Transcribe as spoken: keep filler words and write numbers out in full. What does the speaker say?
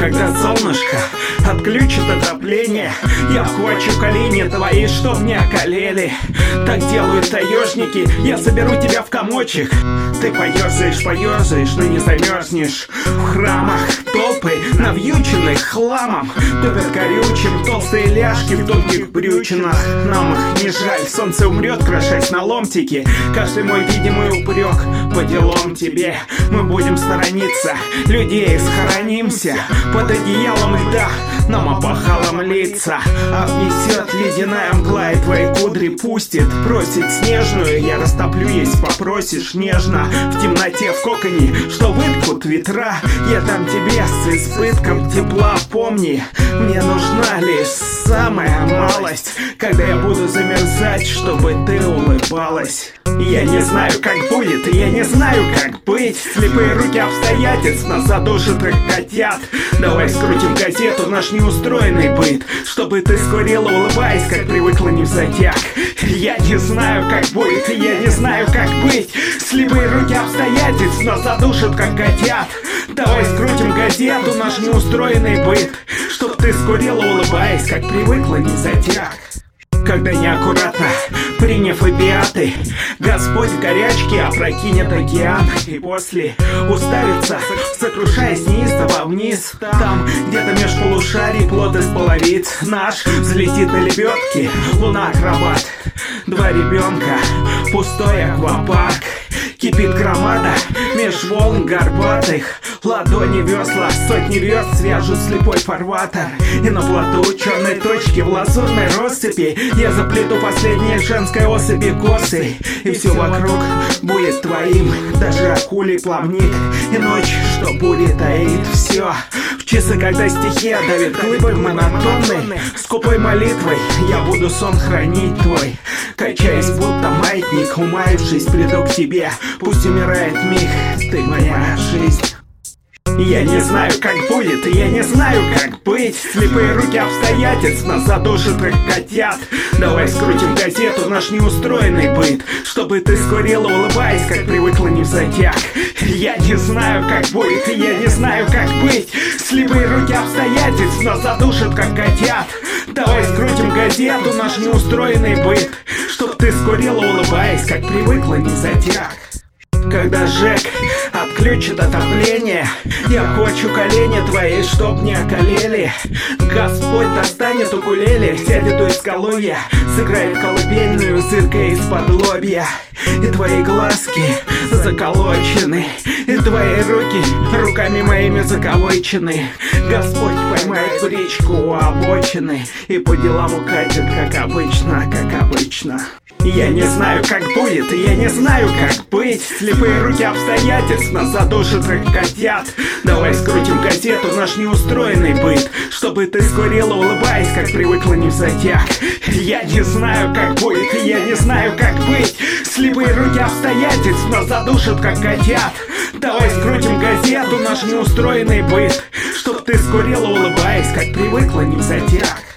Когда солнышко отключит отопление, я вхвачу колени твои, чтоб не околели. Так делают таежники, я соберу тебя в комочек. Ты поёрзаешь, поёрзаешь, но не замерзнешь. В храмах толпы, навьюченных хламом, топят горючим толстые ляжки в тонких брючинах. Нам их не жаль, солнце умрет, крошась на ломтики. Каждый мой видимый упрек по делам тебе. Мы будем сторониться людей, схоронимся под одеялом льда, нам опахалом лица. Обнесет ледяная мгла и твои кудри пустит. Просит снежную, я растоплю, если попросишь нежно. В темноте, в коконе, что выткут ветра, я дам тебе с избытком тепла. Помни, мне нужна лишь самая малость, когда я буду замерзать, чтобы ты улыбалась. Я не знаю, как будет, я не знаю, как быть. Слепые руки обстоятельств нас задушат, как котят. Давай скрутим газету, наш неустроенный быт, чтобы ты скурила, улыбаясь, как привыкла невзатяк. Я не знаю, как будет, я не знаю, как быть. Слепые руки обстоятельств нас задушат, как котят. Давай скрутим газету, наш неустроенный быт, чтоб ты скурила, улыбаясь, как привыкла невзатяк. Когда неаккуратно, приняв опиаты, Господь в горячке опрокинет океан. И после уставится, сокрушаясь неистово вниз. Там, где-то меж полушарий, плод из половиц наш взлетит на лебедке луна-акробат. Два ребенка, пустой аквапарк. Кипит громада меж волн горбатых. Ладони весла, сотни верст свяжут слепой фарватер. И на плоту черной точки в лазурной россыпи я заплету последние женской особи косы. И все вокруг будет твоим, даже акулий плавник. И ночь, что будет, таит все. В часы, когда стихия давит глыбой монотонной, скупой молитвой я буду сон хранить твой. Качаясь, будто маятник, умаившись, приду к тебе. Пусть умирает миг, ты моя жизнь. Я не знаю, как будет, я не знаю, как быть. Слепые руки обстоятельств нас задушат, как котят. Давай скрутим газету, наш неустроенный быт, чтобы ты скурила, улыбаясь, как привыкла невзатяк. Я не знаю, как будет, я не знаю, как быть. Слепые руки обстоятельств нас задушат, как котят. Давай скрутим газету, наш неустроенный быт, чтоб ты скурила, улыбаясь, как привыкла невзатяк. Когда Жек отключит отопление, я хочу колени твои, чтоб не околели. Господь достанет укулеле, сядет у изголовья, сыграет колыбельную, зыркая из-под лобья. И твои глазки заколочены, и твои руки руками моими заковычены. Господь поймает бричку у обочины и по делам укатит, как обычно, как обычно. Я не знаю, как будет, я не знаю, как быть. Слепые руки обстоятельств нас задушат, как котят. Давай скрутим газету, наш неустроенный быт, чтобы ты скурила, улыбаясь, как привыкла невзатяк. Я не знаю, как будет, я не знаю, как быть. Слепые руки обстоятельств нас задушат, как котят. Давай скрутим газету, наш неустроенный быт, чтоб ты скурила, улыбаясь, как привыкла невзатяк.